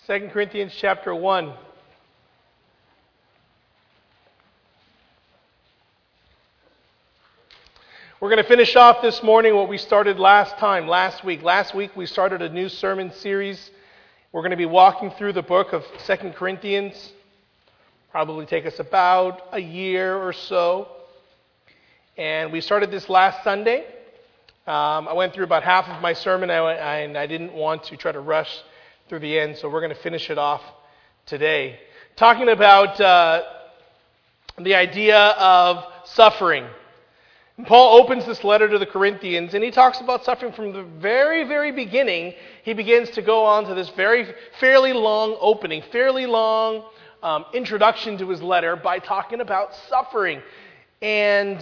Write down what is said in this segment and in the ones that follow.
2 Corinthians chapter 1. We're going to finish off this morning what we started last week. Last week we started a new sermon series. We're going to be walking through the book of 2 Corinthians. Probably take us about a year or so. And we started this last Sunday. I went through about half of my sermon and I didn't want to try to rush through the end, so we're going to finish it off today. Talking about the idea of suffering. Paul opens this letter to the Corinthians, and he talks about suffering from the very, very beginning. He begins to go on to this fairly long opening, fairly long introduction to his letter by talking about suffering. And,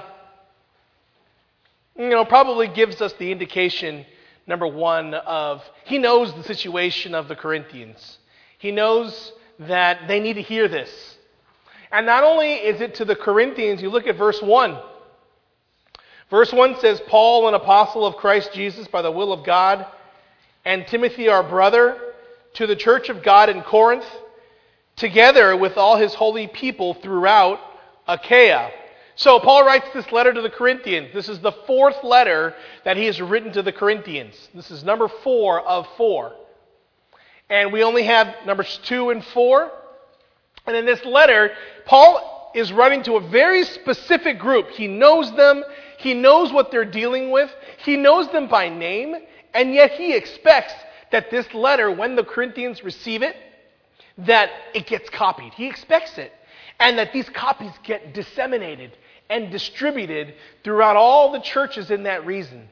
probably gives us the indication, number one, of he knows the situation of the Corinthians. He knows that they need to hear this. And not only is it to the Corinthians, you look at verse 1. Verse 1 says, Paul, an apostle of Christ Jesus by the will of God, and Timothy our brother, to the church of God in Corinth, together with all his holy people throughout Achaia. So Paul writes this letter to the Corinthians. This is the fourth letter that he has written to the Corinthians. This is number 4 of 4. And we only have numbers 2 and 4. And in this letter, Paul is writing to a very specific group. He knows them. He knows what they're dealing with. He knows them by name. And yet he expects that this letter, when the Corinthians receive it, that it gets copied. He expects it. And that these copies get disseminated and distributed throughout all the churches in that region.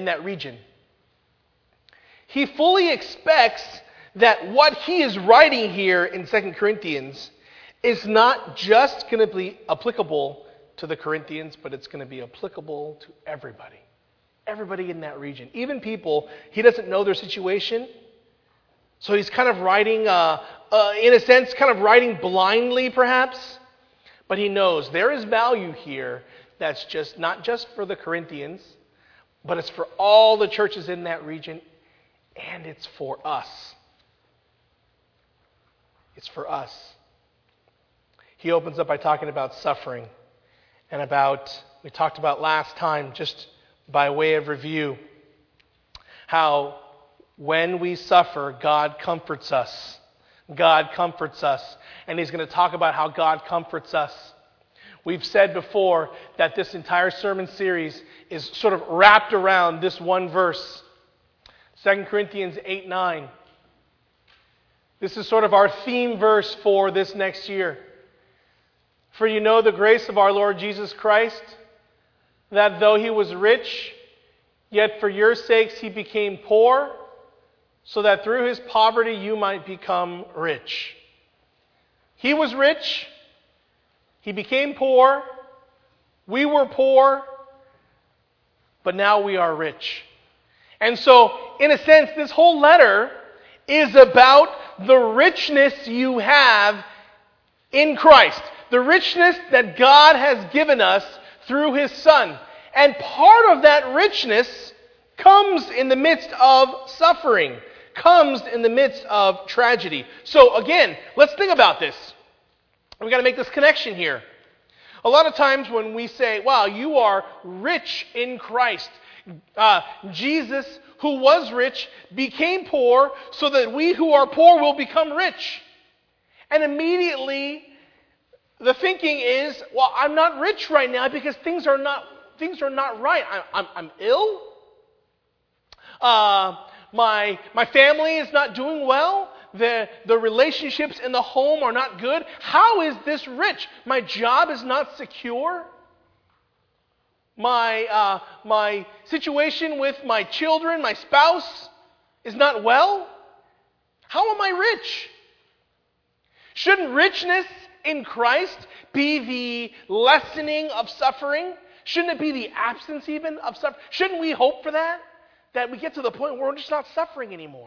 He fully expects that what he is writing here in 2 Corinthians is not just going to be applicable to the Corinthians, but it's going to be applicable to everybody. Everybody in that region. Even people, he doesn't know their situation. So he's kind of writing, in a sense, kind of writing blindly perhaps. But he knows there is value here that's just not just for the Corinthians, but it's for all the churches in that region, and it's for us. It's for us. He opens up by talking about suffering and we talked about last time, just by way of review, how when we suffer, God comforts us. God comforts us. And he's going to talk about how God comforts us. We've said before that this entire sermon series is sort of wrapped around this one verse. 2 Corinthians 8:9. This is sort of our theme verse for this next year. For you know the grace of our Lord Jesus Christ, that though he was rich, yet for your sakes he became poor, so that through his poverty you might become rich. He was rich. He became poor. We were poor. But now we are rich. And so, in a sense, this whole letter is about the richness you have in Christ. The richness that God has given us through his Son. And part of that richness comes in the midst of suffering. Comes in the midst of tragedy. So again, let's think about this. We've got to make this connection here. A lot of times when we say, wow, you are rich in Christ. Jesus, who was rich, became poor so that we who are poor will become rich. And immediately the thinking is, well, I'm not rich right now because things are not right. I'm ill. My family is not doing well. The relationships in the home are not good. How is this rich? My job is not secure. My situation with my children, my spouse, is not well. How am I rich? Shouldn't richness in Christ be the lessening of suffering? Shouldn't it be the absence even of suffering? Shouldn't we hope for that? That we get to the point where we're just not suffering anymore.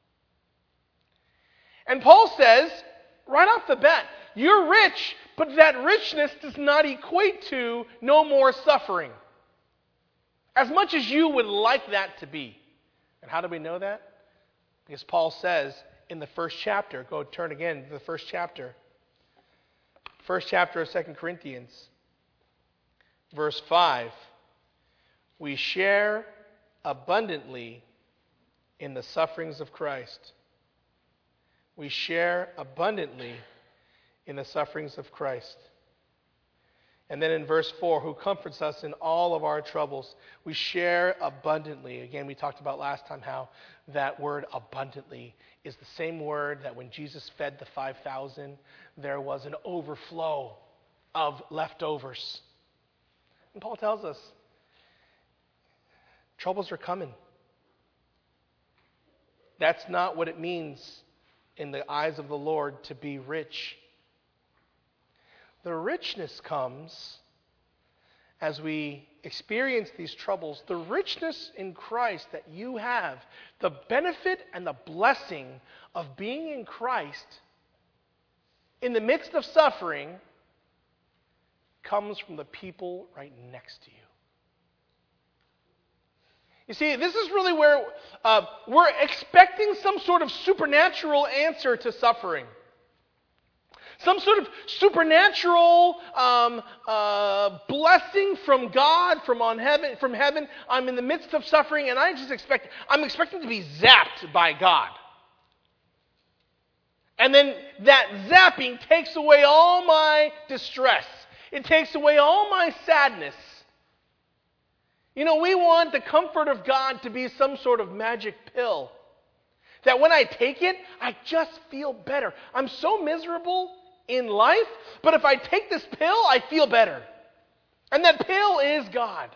And Paul says, right off the bat, you're rich, but that richness does not equate to no more suffering. As much as you would like that to be. And how do we know that? Because Paul says, in the first chapter. Go turn again to the first chapter. First chapter of 2 Corinthians, verse 5. We share abundantly in the sufferings of Christ. We share abundantly in the sufferings of Christ. And then in verse 4, who comforts us in all of our troubles. We share abundantly. Again, we talked about last time how that word abundantly is the same word that when Jesus fed the 5,000, there was an overflow of leftovers. And Paul tells us, troubles are coming. That's not what it means in the eyes of the Lord to be rich. The richness comes as we experience these troubles. The richness in Christ that you have, the benefit and the blessing of being in Christ in the midst of suffering comes from the people right next to you. You see, this is really where we're expecting some sort of supernatural answer to suffering. Some sort of supernatural blessing from God, from heaven. I'm in the midst of suffering, and I'm expecting to be zapped by God. And then that zapping takes away all my distress. It takes away all my sadness. You know, we want the comfort of God to be some sort of magic pill. That when I take it, I just feel better. I'm so miserable in life, but if I take this pill, I feel better. And that pill is God.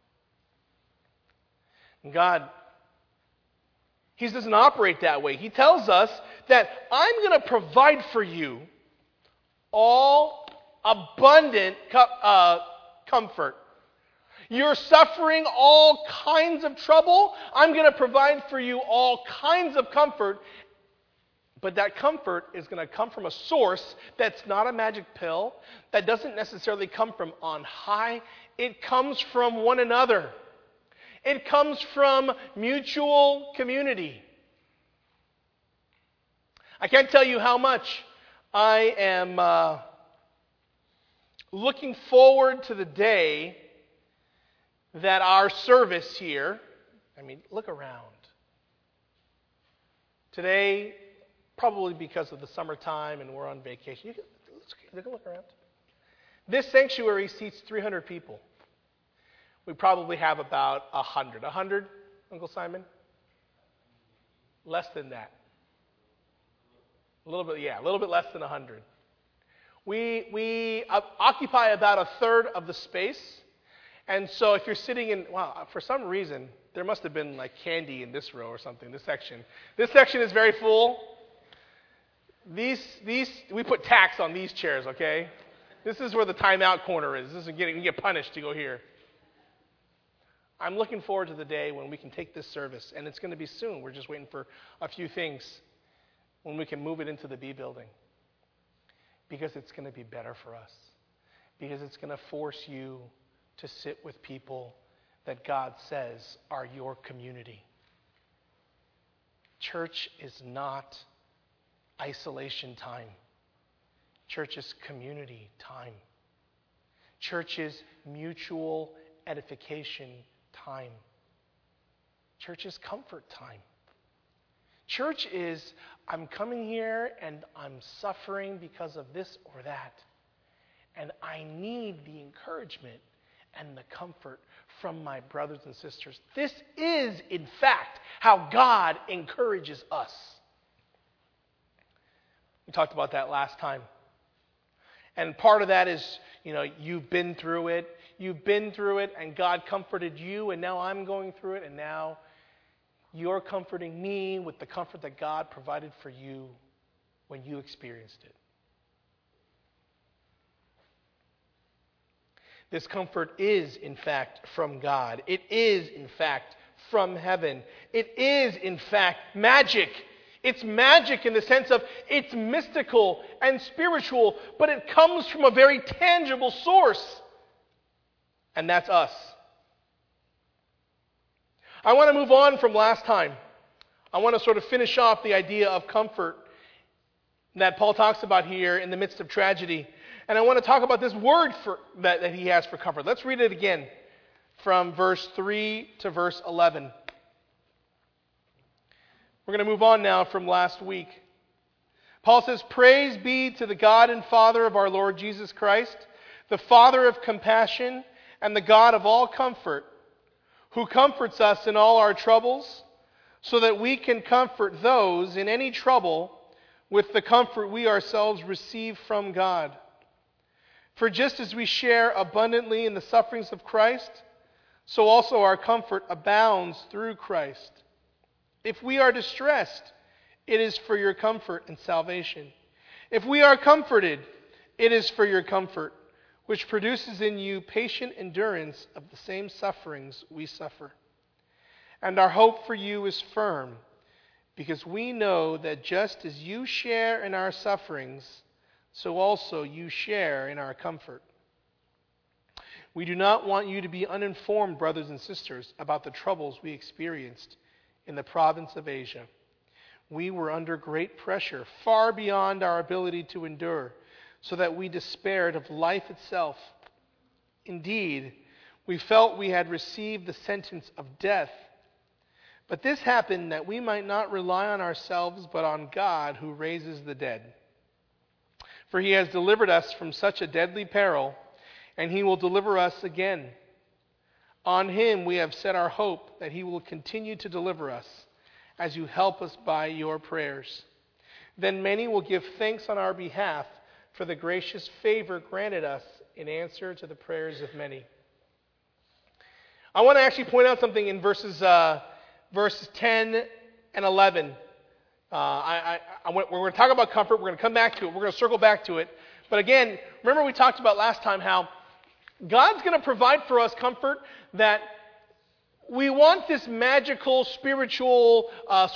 And God, He doesn't operate that way. He tells us that I'm going to provide for you all abundant comfort. You're suffering all kinds of trouble. I'm going to provide for you all kinds of comfort. But that comfort is going to come from a source that's not a magic pill, that doesn't necessarily come from on high. It comes from one another. It comes from mutual community. I can't tell you how much I am looking forward to the day that our service here, look around. Today, probably because of the summertime and we're on vacation. You can look around. This sanctuary seats 300 people. We probably have about 100. 100, Uncle Simon? Less than that. A little bit less than 100. We occupy about a third of the space. And so if you're sitting in, for some reason, there must have been like candy in this row or something, this section. This section is very full. These we put tax on these chairs, okay? This is where the timeout corner is. You get punished to go here. I'm looking forward to the day when we can take this service, and it's going to be soon. We're just waiting for a few things when we can move it into the B building. Because it's going to be better for us. Because it's going to force you to sit with people that God says are your community. Church is not isolation time. Church is community time. Church is mutual edification time. Church is comfort time. Church is, I'm coming here and I'm suffering because of this or that. And I need the encouragement and the comfort from my brothers and sisters. This is, in fact, how God encourages us. We talked about that last time. And part of that is, you've been through it. You've been through it, and God comforted you, and now I'm going through it, and now you're comforting me with the comfort that God provided for you when you experienced it. This comfort is, in fact, from God. It is, in fact, from heaven. It is, in fact, magic. It's magic in the sense of it's mystical and spiritual, but it comes from a very tangible source. And that's us. I want to move on from last time. I want to sort of finish off the idea of comfort that Paul talks about here in the midst of tragedy. And I want to talk about this word that he has for comfort. Let's read it again from verse 3 to verse 11. We're going to move on now from last week. Paul says, "Praise be to the God and Father of our Lord Jesus Christ, the Father of compassion and the God of all comfort, who comforts us in all our troubles, so that we can comfort those in any trouble with the comfort we ourselves receive from God. For just as we share abundantly in the sufferings of Christ, so also our comfort abounds through Christ. If we are distressed, it is for your comfort and salvation. If we are comforted, it is for your comfort, which produces in you patient endurance of the same sufferings we suffer. And our hope for you is firm, because we know that just as you share in our sufferings, so also you share in our comfort. We do not want you to be uninformed, brothers and sisters, about the troubles we experienced in the province of Asia. We were under great pressure, far beyond our ability to endure, so that we despaired of life itself. Indeed, we felt we had received the sentence of death. But this happened that we might not rely on ourselves, but on God who raises the dead. For he has delivered us from such a deadly peril, and he will deliver us again. On him we have set our hope that he will continue to deliver us, as you help us by your prayers. Then many will give thanks on our behalf for the gracious favor granted us in answer to the prayers of many." I want to actually point out something in verses 10 and 11. We're going to talk about comfort. We're going to come back to it. We're going to circle back to it. But again, remember we talked about last time how God's going to provide for us comfort that we want this magical, spiritual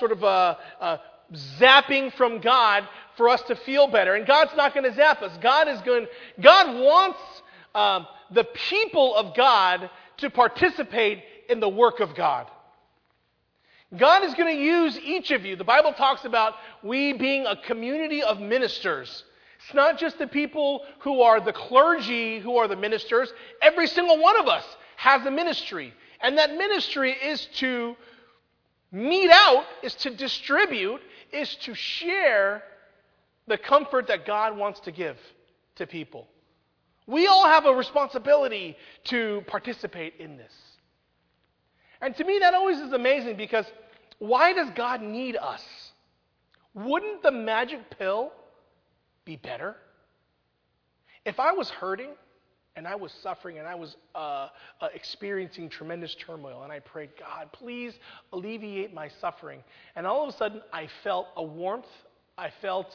zapping from God for us to feel better. And God's not going to zap us. God wants the people of God to participate in the work of God. God is going to use each of you. The Bible talks about we being a community of ministers. It's not just the people who are the clergy who are the ministers. Every single one of us has a ministry. And that ministry is to mete out, is to distribute, is to share the comfort that God wants to give to people. We all have a responsibility to participate in this. And to me, that always is amazing, because why does God need us? Wouldn't the magic pill be better? If I was hurting and I was suffering and I was experiencing tremendous turmoil, and I prayed, God, please alleviate my suffering, and all of a sudden I felt a warmth, I felt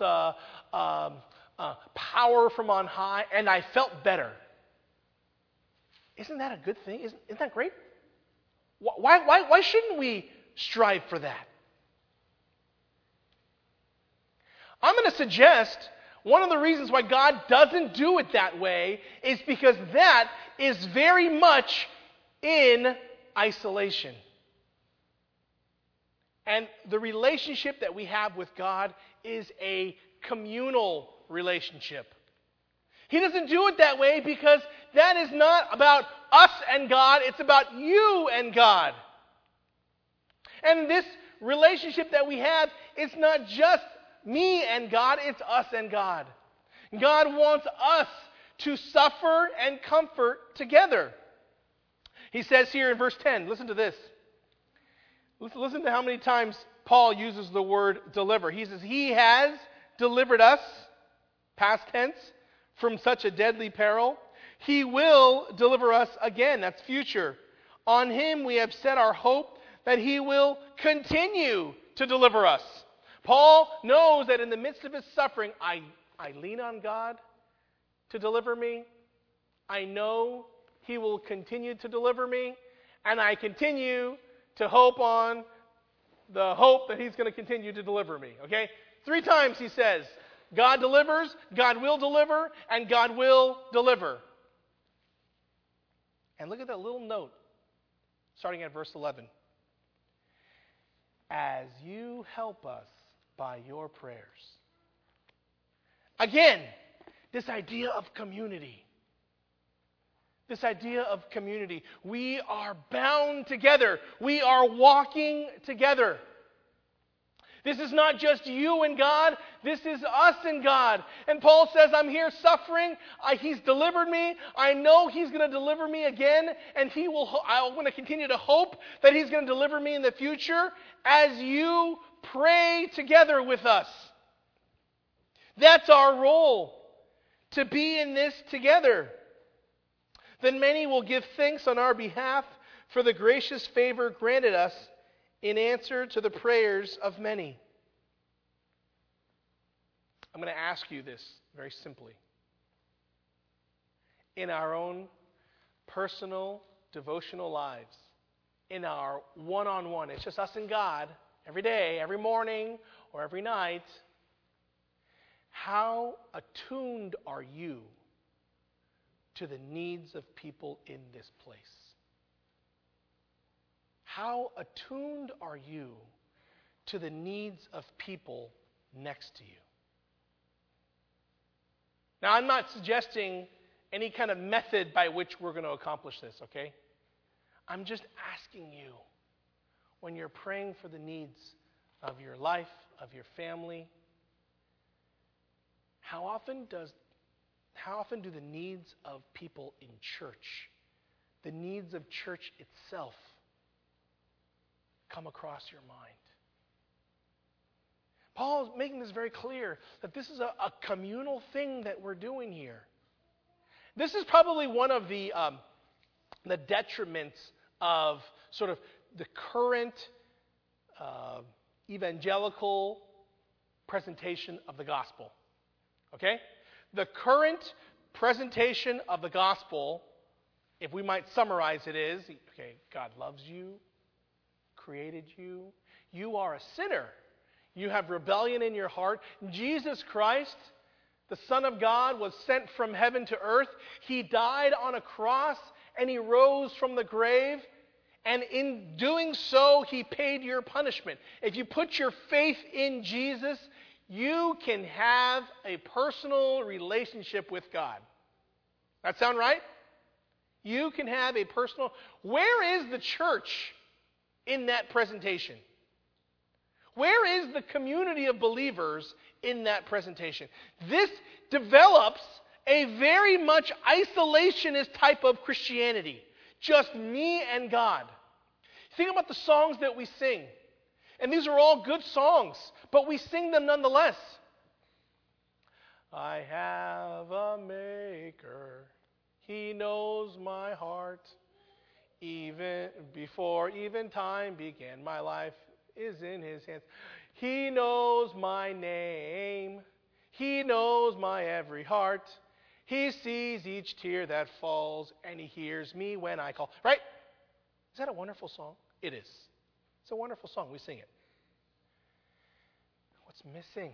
power from on high, and I felt better. Isn't that a good thing? Isn't that great? Why shouldn't we strive for that? I'm going to suggest one of the reasons why God doesn't do it that way is because that is very much in isolation. And the relationship that we have with God is a communal relationship. He doesn't do it that way because that is not about us and God, it's about you and God. And this relationship that we have, it's not just me and God, it's us and God. God wants us to suffer and comfort together. He says here in verse 10, listen to this. Listen to how many times Paul uses the word deliver. He says, He has delivered us, past tense, from such a deadly peril. He will deliver us again. That's future. On Him we have set our hope that He will continue to deliver us. Paul knows that in the midst of his suffering, I lean on God to deliver me. I know He will continue to deliver me. And I continue to hope on the hope that He's going to continue to deliver me. Okay? 3 times he says, God delivers, God will deliver, and God will deliver. And look at that little note, starting at verse 11. as you help us by your prayers. Again, this idea of community. This idea of community. We are bound together. We are walking together. This is not just you and God. This is us and God. And Paul says, I'm here suffering. He's delivered me. I know He's going to deliver me again. And I'm going to continue to hope that He's going to deliver me in the future as you pray together with us. That's our role, to be in this together. Then many will give thanks on our behalf for the gracious favor granted us in answer to the prayers of many. I'm going to ask you this very simply. In our own personal, devotional lives, in our one-on-one, it's just us and God, every day, every morning, or every night, how attuned are you to the needs of people in this place? How attuned are you to the needs of people next to you? Now, I'm not suggesting any kind of method by which we're going to accomplish this, okay? I'm just asking you, when you're praying for the needs of your life, of your family, how often do the needs of people in church, the needs of church itself, come across your mind? Paul is making this very clear, that this is a communal thing that we're doing here. This is probably one of the detriments of sort of the current evangelical presentation of the gospel. Okay? The current presentation of the gospel, if we might summarize it, is, okay, God loves you, created you, you are a sinner. You have rebellion in your heart. Jesus Christ, the Son of God, was sent from heaven to earth. He died on a cross and He rose from the grave. And in doing so, He paid your punishment. If you put your faith in Jesus, you can have a personal relationship with God. That sound right? You can have a personal... Where is the church in that presentation? Where is the community of believers in that presentation? This develops a very much isolationist type of Christianity. Just me and God. Think about the songs that we sing. And these are all good songs, but we sing them nonetheless. I have a Maker. He knows my heart. Even before even time began, my life is in His hands. He knows my name. He knows my every heart. He sees each tear that falls, and He hears me when I call. Right? Is that a wonderful song? It is. It's a wonderful song. We sing it. What's missing?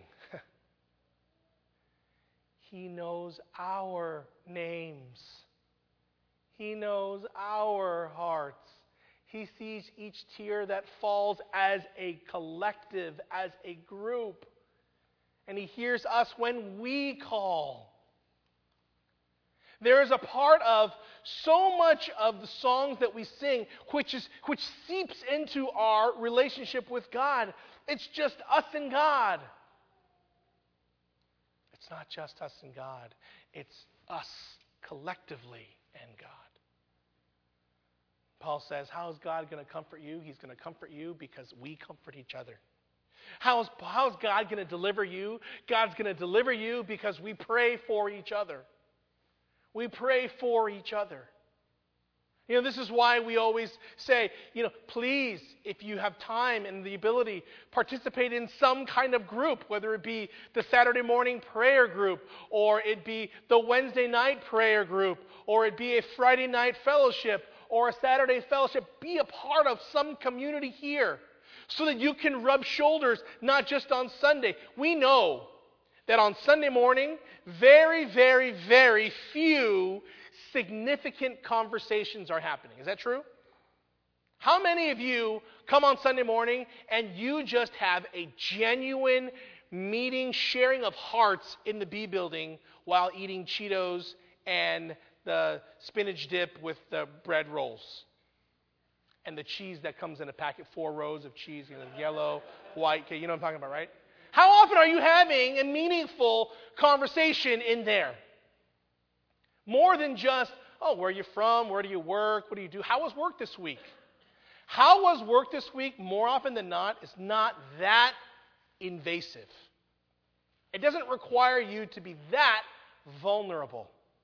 He knows our names. He knows our hearts. He sees each tear that falls as a collective, as a group. And He hears us when we call. There is a part of so much of the songs that we sing which seeps into our relationship with God. It's just us and God. It's not just us and God. It's us collectively and God. Paul says, how is God going to comfort you? He's going to comfort you because we comfort each other. How is God going to deliver you? God's going to deliver you because we pray for each other. We pray for each other. This is why we always say, please, if you have time and the ability, participate in some kind of group, whether it be the Saturday morning prayer group, or it be the Wednesday night prayer group, or it be a Friday night fellowship, or a Saturday fellowship. Be a part of some community here so that you can rub shoulders, not just on Sunday. We know that on Sunday morning, very, very, very few significant conversations are happening. Is that true? How many of you come on Sunday morning and you just have a genuine meeting, sharing of hearts in the B building while eating Cheetos and the spinach dip with the bread rolls? And the cheese that comes in a packet, 4 rows of cheese, yellow, white, okay, you know what I'm talking about, right? How often are you having a meaningful conversation in there? More than just, oh, where are you from? Where do you work? What do you do? How was work this week? How was work this week, more often than not, is not that invasive. It doesn't require you to be that vulnerable.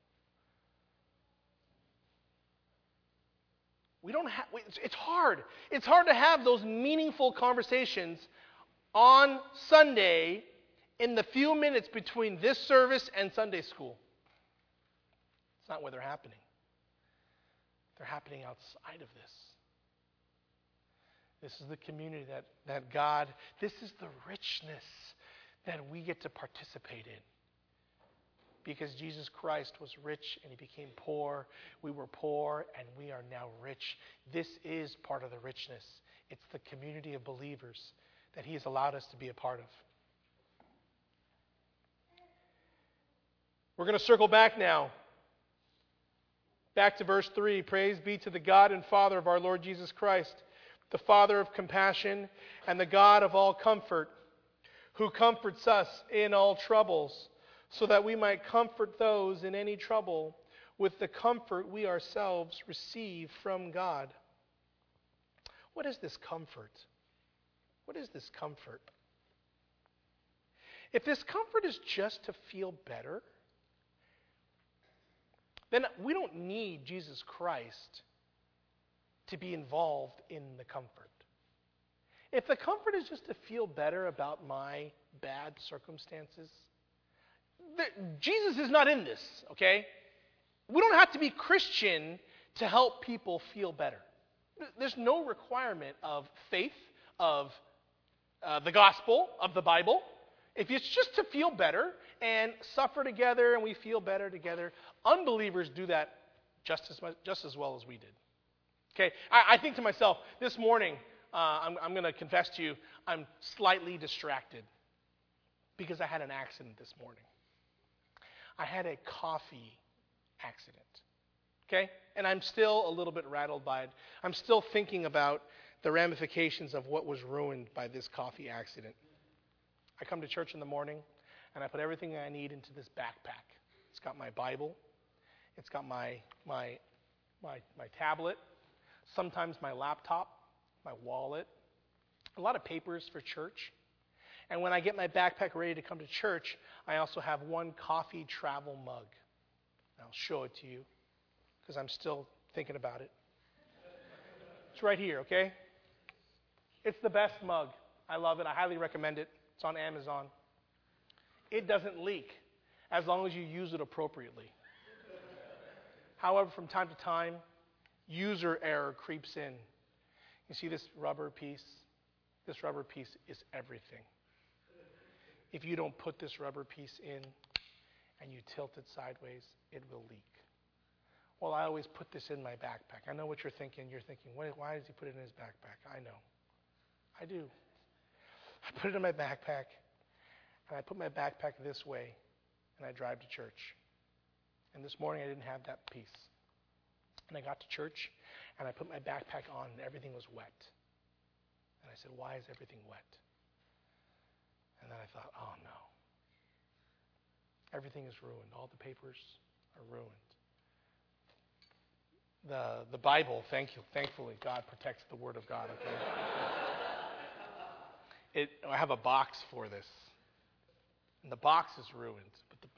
It's hard. It's hard to have those meaningful conversations on Sunday in the few minutes between this service and Sunday school. It's not where they're happening. They're happening outside of this. This is the community that God, this is the richness that we get to participate in. Because Jesus Christ was rich and he became poor. We were poor and we are now rich. This is part of the richness. It's the community of believers that he has allowed us to be a part of. We're going to circle back now. Back to verse 3. Praise be to the God and Father of our Lord Jesus Christ, the Father of compassion and the God of all comfort, who comforts us in all troubles, so that we might comfort those in any trouble with the comfort we ourselves receive from God. What is this comfort? What is this comfort? If this comfort is just to feel better, then we don't need Jesus Christ to be involved in the comfort. If the comfort is just to feel better about my bad circumstances, Jesus is not in this, okay? We don't have to be Christian to help people feel better. There's no requirement of faith, of the gospel, of the Bible. If it's just to feel better and suffer together and we feel better together, unbelievers do that just as well as we did. Okay, I think to myself, this morning, I'm going to confess to you, I'm slightly distracted because I had an accident this morning. I had a coffee accident, okay? And I'm still a little bit rattled by it. I'm still thinking about the ramifications of what was ruined by this coffee accident. I come to church in the morning, and I put everything I need into this backpack. It's got my Bible. It's got my tablet, sometimes my laptop, my wallet, a lot of papers for church. And when I get my backpack ready to come to church, I also have one coffee travel mug. I'll show it to you because I'm still thinking about it. It's right here, okay? It's the best mug. I love it. I highly recommend it. It's on Amazon. It doesn't leak as long as you use it appropriately. However, from time to time, user error creeps in. You see this rubber piece? This rubber piece is everything. If you don't put this rubber piece in and you tilt it sideways, it will leak. Well, I always put this in my backpack. I know what you're thinking. You're thinking, why does he put it in his backpack? I know. I do. I put it in my backpack, and I put my backpack this way, and I drive to church. And this morning I didn't have that piece. And I got to church, and I put my backpack on, and everything was wet. And I said, why is everything wet? And then I thought, oh no. Everything is ruined. All the papers are ruined. The Bible, thankfully, God protects the Word of God. Okay? I have a box for this. And the box is ruined. But the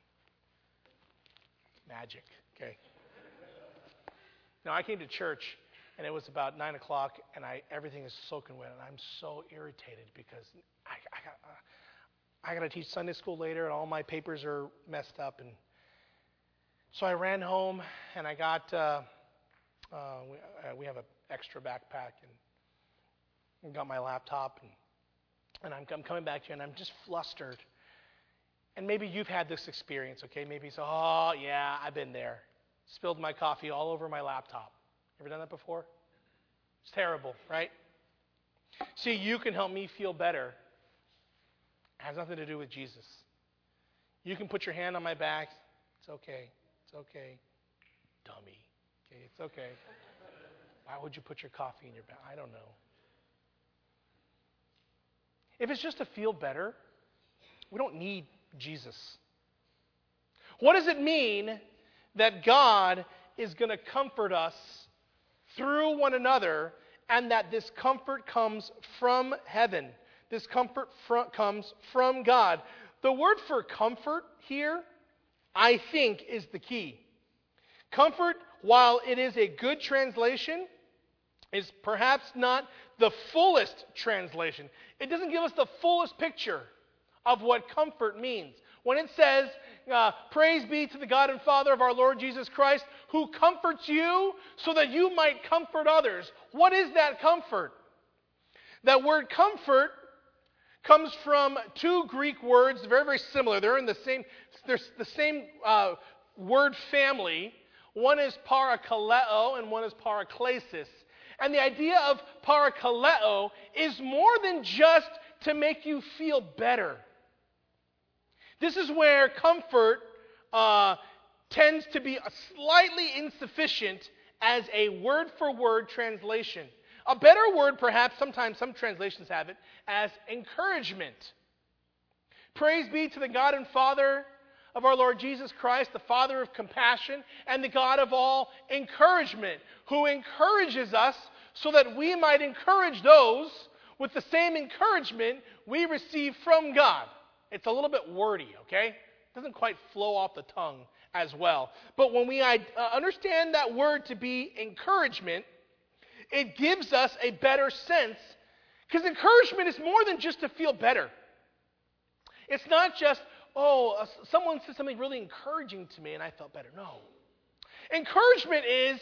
magic, okay? Now, I came to church, and it was about 9 o'clock, and everything is soaking wet, and I'm so irritated because I got to teach Sunday school later, and all my papers are messed up. And so I ran home, and I got, we have an extra backpack, and got my laptop, and I'm coming back here, and I'm just flustered. And maybe you've had this experience, okay? Maybe you say, oh, yeah, I've been there. Spilled my coffee all over my laptop. Ever done that before? It's terrible, right? See, you can help me feel better. It has nothing to do with Jesus. You can put your hand on my back. It's okay. It's okay. Dummy. Okay, it's okay. Why would you put your coffee in your back? I don't know. If it's just to feel better, we don't need Jesus. What does it mean that God is going to comfort us through one another, and that this comfort comes from heaven? This comfort comes from God. The word for comfort here, I think, is the key. Comfort, while it is a good translation, is perhaps not the fullest translation. It doesn't give us the fullest picture of what comfort means. When it says, praise be to the God and Father of our Lord Jesus Christ, who comforts you so that you might comfort others. What is that comfort? That word comfort comes from two Greek words, very, very similar. They're the same word family. One is parakaleo and one is paraklesis. And the idea of parakaleo is more than just to make you feel better. This is where comfort tends to be slightly insufficient as a word-for-word translation. A better word, perhaps, sometimes some translations have it, as encouragement. Praise be to the God and Father of our Lord Jesus Christ, the Father of compassion and the God of all encouragement, who encourages us so that we might encourage those with the same encouragement we receive from God. It's a little bit wordy, okay? It doesn't quite flow off the tongue as well. But when we understand that word to be encouragement, it gives us a better sense, because encouragement is more than just to feel better. It's not just, someone said something really encouraging to me and I felt better. No. Encouragement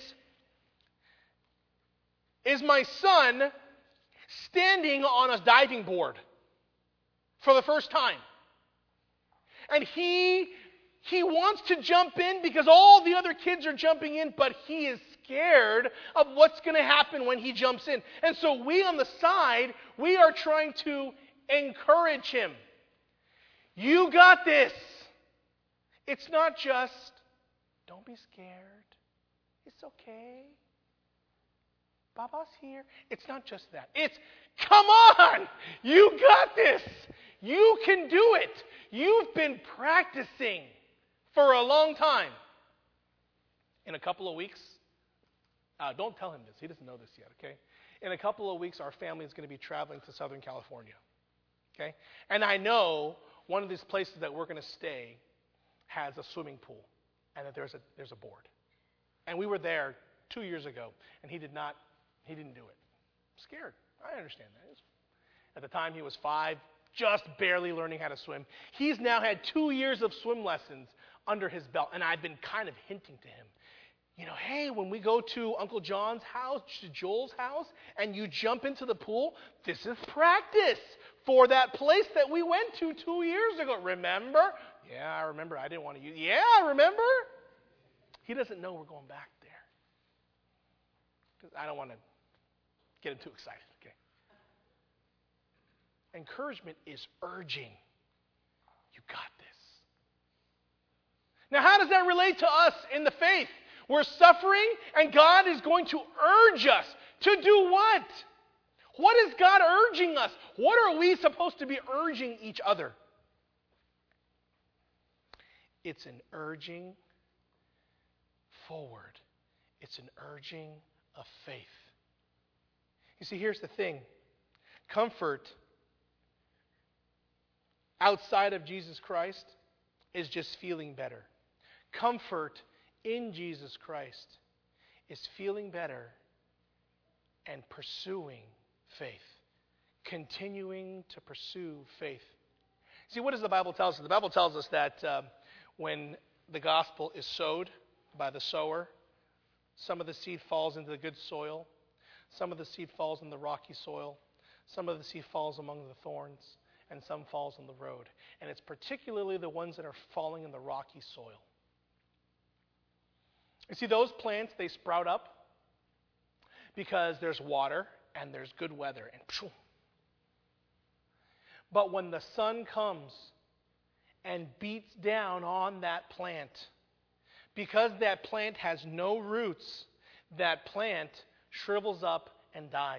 is my son standing on a diving board for the first time. And he wants to jump in because all the other kids are jumping in, but he is scared of what's going to happen when he jumps in. And so we on the side, we are trying to encourage him. You got this. It's not just, don't be scared. It's okay. Baba's here. It's not just that. It's, come on! You got this! You can do it! You've been practicing for a long time. In a couple of weeks, don't tell him this. He doesn't know this yet, okay? In a couple of weeks, our family is going to be traveling to Southern California, okay? And I know one of these places that we're going to stay has a swimming pool, and that there's a board. And we were there 2 years ago, and he didn't do it. Scared. I understand that. At the time, he was 5, just barely learning how to swim. He's now had 2 years of swim lessons under his belt, and I've been kind of hinting to him, hey, when we go to Uncle John's house, to Joel's house, and you jump into the pool, this is practice for that place that we went to 2 years ago. Remember? Yeah, I remember. I didn't want to use. Yeah, I remember. He doesn't know we're going back there. Because I don't want to get him too excited, okay? Encouragement is urging. You got this. Now, how does that relate to us in the faith? We're suffering, and God is going to urge us to do what? What is God urging us? What are we supposed to be urging each other? It's an urging forward. It's an urging of faith. You see, here's the thing. Comfort outside of Jesus Christ is just feeling better. Comfort in Jesus Christ is feeling better and pursuing faith. Continuing to pursue faith. See, what does the Bible tell us? The Bible tells us that when the gospel is sowed by the sower, some of the seed falls into the good soil. Some of the seed falls in the rocky soil. Some of the seed falls among the thorns. And some falls on the road. And it's particularly the ones that are falling in the rocky soil. You see, those plants, they sprout up because there's water and there's good weather. And pshoo. But when the sun comes and beats down on that plant, because that plant has no roots, that plant shrivels up and dies.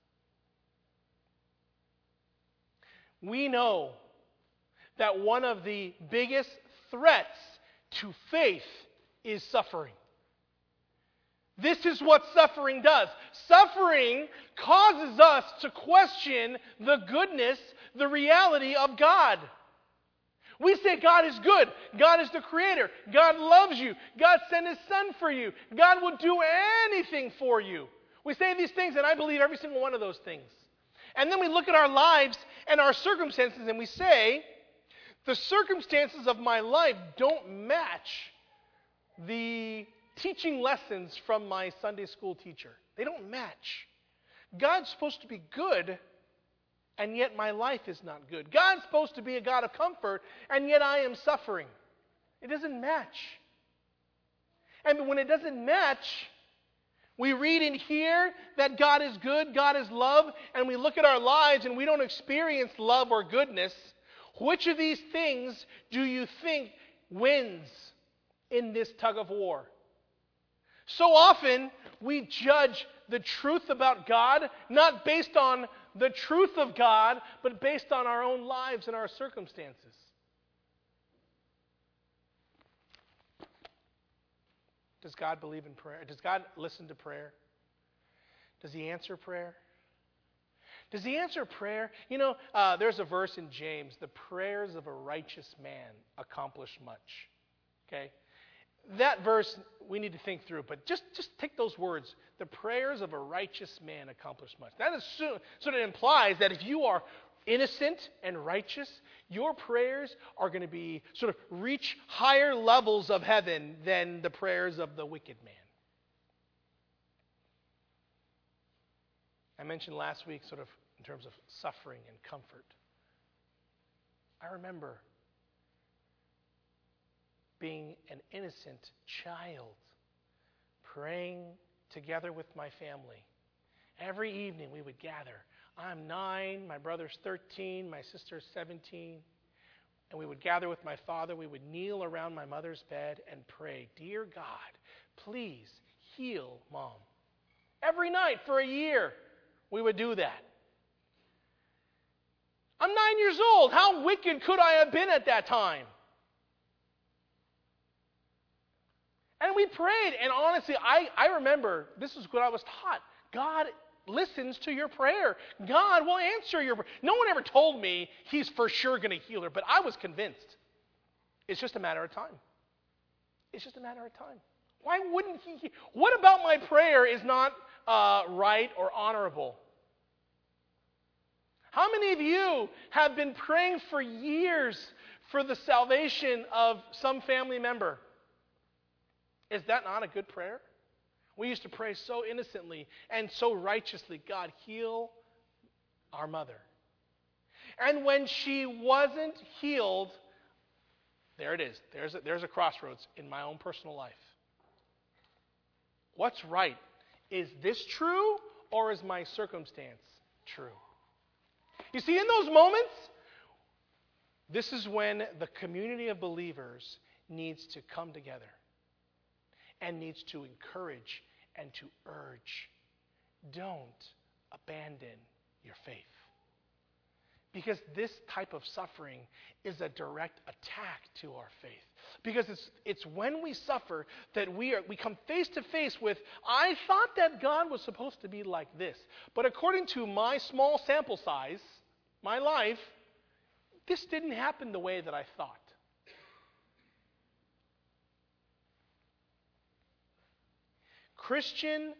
We know that one of the biggest threats to faith is suffering. This is what suffering does. Suffering causes us to question the goodness, the reality of God. We say God is good. God is the creator. God loves you. God sent his son for you. God will do anything for you. We say these things, and I believe every single one of those things. And then we look at our lives and our circumstances, and we say, the circumstances of my life don't match the teaching lessons from my Sunday school teacher. They don't match. God's supposed to be good, and yet my life is not good. God's supposed to be a God of comfort, and yet I am suffering. It doesn't match. And when it doesn't match, we read and hear that God is good, God is love, and we look at our lives and we don't experience love or goodness. Which of these things do you think wins in this tug of war? So often, we judge the truth about God not based on the truth of God, but based on our own lives and our circumstances. Does God believe in prayer? Does God listen to prayer? Does he answer prayer? Does he answer prayer? You know, there's a verse in James, the prayers of a righteous man accomplish much. Okay? That verse we need to think through, but just take those words. The prayers of a righteous man accomplish much. That is sort of implies that if you are innocent and righteous, your prayers are going to be sort of reach higher levels of heaven than the prayers of the wicked man. I mentioned last week sort of in terms of suffering and comfort. I remember being an innocent child, praying together with my family. Every evening we would gather. I'm 9, my brother's 13, my sister's 17. And we would gather with my father. We would kneel around my mother's bed and pray, "Dear God, please heal Mom." Every night for a year we would do that. I'm 9 years old. How wicked could I have been at that time? And we prayed, and honestly, I remember this is what I was taught. God listens to your prayer. God will answer your prayer. No one ever told me he's for sure going to heal her, but I was convinced. It's just a matter of time. It's just a matter of time. Why wouldn't he? What about my prayer is not right or honorable? How many of you have been praying for years for the salvation of some family member? Is that not a good prayer? We used to pray so innocently and so righteously, "God, heal our mother." And when she wasn't healed, there it is. There's a crossroads in my own personal life. What's right? Is this true or is my circumstance true? You see, in those moments, this is when the community of believers needs to come together and needs to encourage and to urge. Don't abandon your faith. Because this type of suffering is a direct attack to our faith. Because it's when we suffer that we come face to face with, I thought that God was supposed to be like this. But according to my small sample size, my life, this didn't happen the way that I thought. Christian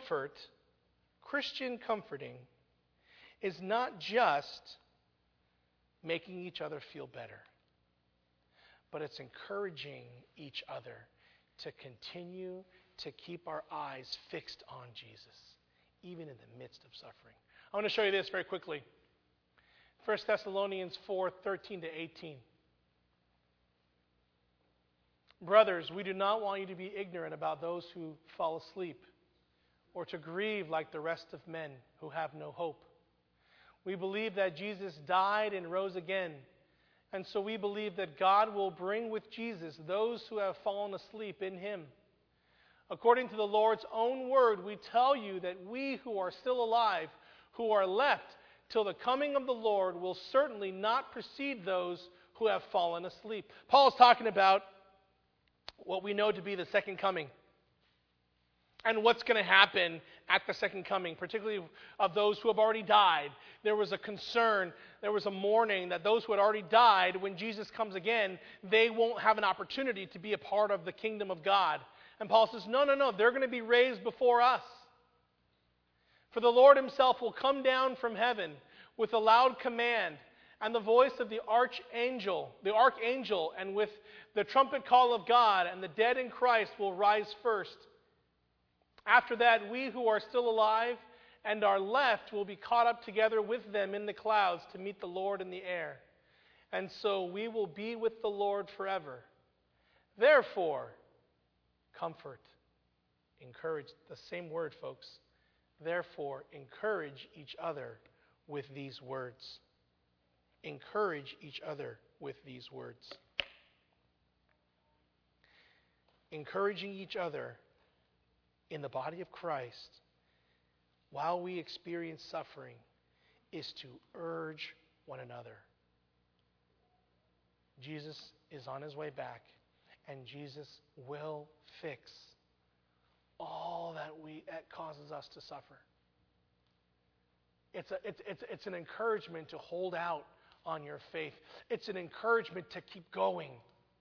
comforting is not just making each other feel better, but it's encouraging each other to continue to keep our eyes fixed on Jesus, even in the midst of suffering. I want to show you this very quickly. 1 Thessalonians 4:13-18. Brothers, we do not want you to be ignorant about those who fall asleep. or to grieve like the rest of men who have no hope. We believe that Jesus died and rose again. And so we believe that God will bring with Jesus those who have fallen asleep in him. According to the Lord's own word, we tell you that we who are still alive, who are left till the coming of the Lord, will certainly not precede those who have fallen asleep. Paul's talking about what we know to be the second coming, and what's going to happen at the second coming, particularly of those who have already died. There was a concern, there was a mourning that those who had already died, when Jesus comes again, they won't have an opportunity to be a part of the kingdom of God. And Paul says, no, they're going to be raised before us. For the Lord himself will come down from heaven with a loud command, and the voice of the archangel, and with the trumpet call of God, and the dead in Christ will rise first. After that, we who are still alive and are left will be caught up together with them in the clouds to meet the Lord in the air. And so we will be with the Lord forever. Therefore, comfort, encourage, the same word, folks. Therefore, encourage each other with these words. Encourage each other with these words. Encouraging each other in the body of Christ while we experience suffering is to urge one another. Jesus is on his way back, and Jesus will fix all that causes us to suffer. It's an encouragement to hold out on your faith. It's an encouragement to keep going.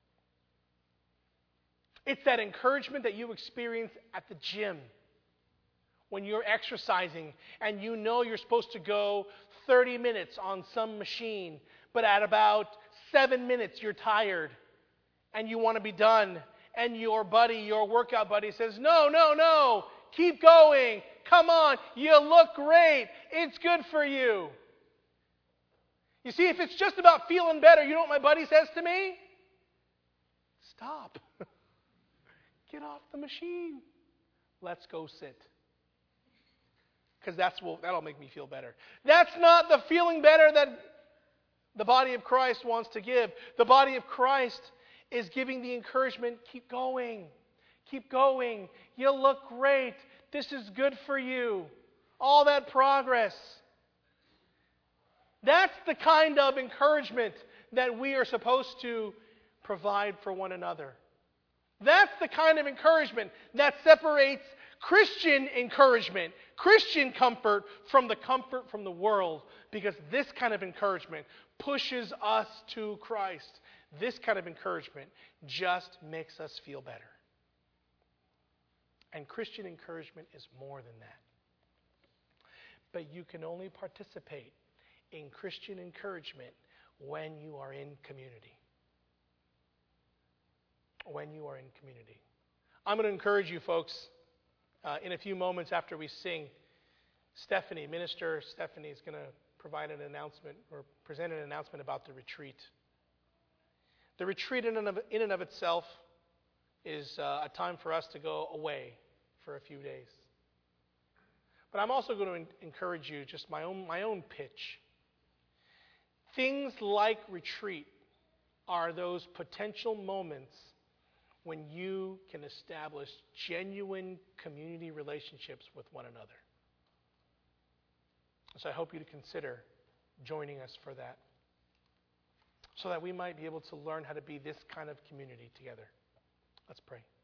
It's that encouragement that you experience at the gym when you're exercising and you know you're supposed to go 30 minutes on some machine, but at about 7 minutes you're tired and you want to be done, and your workout buddy says, no, keep going. Come on, you look great. It's good for you. You see, if it's just about feeling better, you know what my buddy says to me? Stop. Get off the machine. Let's go sit. Because that'll make me feel better. That's not the feeling better that the body of Christ wants to give. The body of Christ is giving the encouragement, keep going. Keep going. You'll look great. This is good for you. All that progress. That's the kind of encouragement that we are supposed to provide for one another. That's the kind of encouragement that separates Christian encouragement, Christian comfort from the world, because this kind of encouragement pushes us to Christ. This kind of encouragement just makes us feel better. And Christian encouragement is more than that. But you can only participate in Christian encouragement when you are in community. When you are in community. I'm going to encourage you folks in a few moments after we sing. Minister Stephanie is going to provide an announcement or present an announcement about the retreat. The retreat in and of itself is a time for us to go away for a few days. But I'm also going to encourage you, just my own pitch. Things like retreat are those potential moments when you can establish genuine community relationships with one another. So I hope you to consider joining us for that, so that we might be able to learn how to be this kind of community together. Let's pray.